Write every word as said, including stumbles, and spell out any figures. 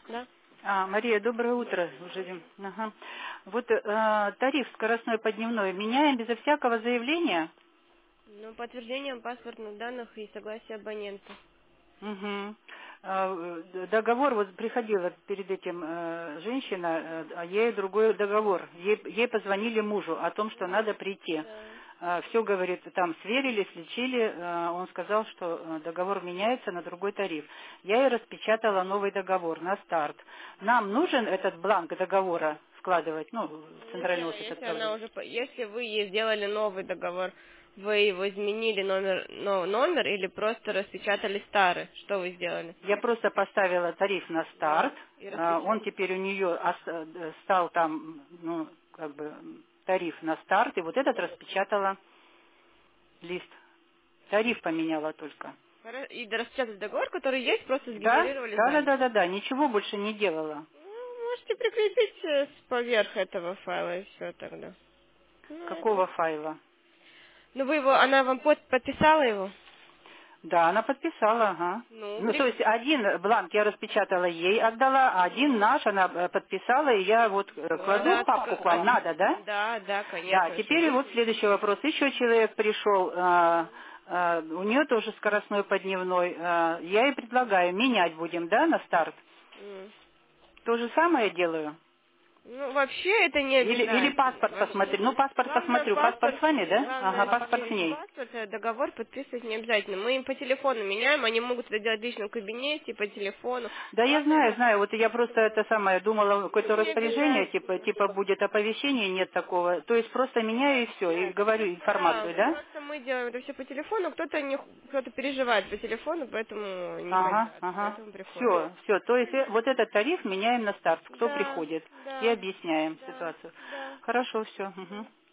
Да. А, Мария, доброе утро. Уже. Ага. Вот э, тариф скоростной по дневной меняем безо всякого заявления? Ну, подтверждением паспортных данных и согласия абонента. Угу. А, э, договор, вот приходила перед этим э, женщина, э, а ей другой договор. Ей, ей позвонили мужу о том, что надо прийти. Да. Все, говорит, там сверили, слечили. э, Он сказал, что э, договор меняется на другой тариф. Я ей распечатала новый договор на старт. Нам нужен этот бланк договора складывать, ну, в Не центральный знаю, офис если отправлять. она уже, по- если вы ей сделали новый договор, вы его изменили номер, но, номер или просто распечатали старый, что вы сделали? Я просто поставила тариф на старт. Вот. И а, Он распечатали. теперь у нее ос- э, стал там, ну, как бы, тариф на старт. И вот этот распечатала лист. Тариф поменяла только. И распечатали договор, который есть, просто Да? сгенерировали Да, да, заново. да, да, да. Ничего больше не делала. Ну, можете прикрепить э, с- поверх этого файла и все тогда. Ну, это... Какого файла? ну вы его, она вам под- подписала его? Да, она подписала, ага. Ну, Ну, то при... есть один бланк я распечатала ей, отдала, а один наш она э, подписала, и я вот э, ну, кладу она в папку к вам. отк- Надо, да? Да, да, Да, конечно же. теперь вот следующий вопрос. Еще человек пришел, э, э, у нее тоже скоростной подневной. э, я ей предлагаю, менять будем, да, на старт? М. То же самое делаю? Ну, вообще это не Или, или обязательно. паспорт Вообще. посмотреть? Ну, паспорт Главное посмотрю. Паспорт паспорт, с вами, да? Ага, главное паспорт с через ней. паспорт э, договор подписывать не обязательно. Мы им по телефону меняем, они могут это делать в личном кабинете, по телефону. Да, я Главное знаю, это, знаю. Вот я просто чтобы это самое думала, какое-то не распоряжение, типа, обязательно. типа будет оповещение, нет такого. То есть просто меняю и все, и говорю Да, информацию, да? просто мы делаем это все по телефону, кто-то не, кто-то переживает по телефону, поэтому не Ага, хотят, ага. поэтому приходят. Все, все. То есть э, вот этот тариф меняем на старт. Кто Да, приходит? И да, объясняем да, ситуацию. да. Хорошо, все.